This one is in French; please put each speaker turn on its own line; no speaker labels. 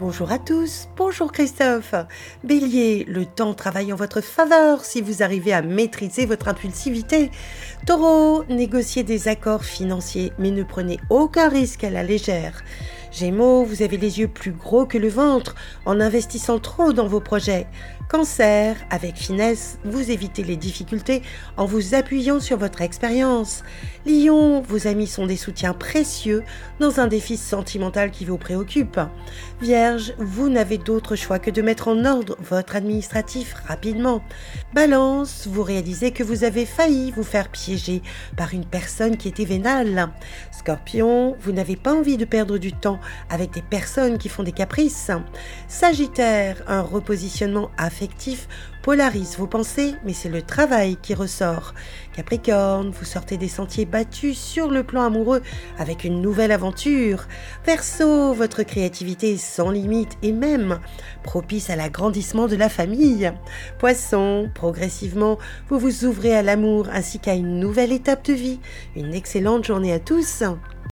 Bonjour à tous, bonjour Christophe. Bélier, le temps travaille en votre faveur si vous arrivez à maîtriser votre impulsivité. Taureau, négociez des accords financiers mais ne prenez aucun risque à la légère. Gémeaux, vous avez les yeux plus gros que le ventre en investissant trop dans vos projets. Cancer, avec finesse, vous évitez les difficultés en vous appuyant sur votre expérience. Lion, vos amis sont des soutiens précieux dans un défi sentimental qui vous préoccupe. Vierge, vous n'avez d'autre choix que de mettre en ordre votre administratif rapidement. Balance, vous réalisez que vous avez failli vous faire piéger par une personne qui était vénale. Scorpion, vous n'avez pas envie de perdre du temps avec des personnes qui font des caprices. Sagittaire, un repositionnement affectif polarise vos pensées, mais c'est le travail qui ressort. Capricorne, vous sortez des sentiers battus sur le plan amoureux avec une nouvelle aventure. Verseau, votre créativité est sans limite et même propice à l'agrandissement de la famille. Poisson, progressivement, vous vous ouvrez à l'amour ainsi qu'à une nouvelle étape de vie. Une excellente journée à tous.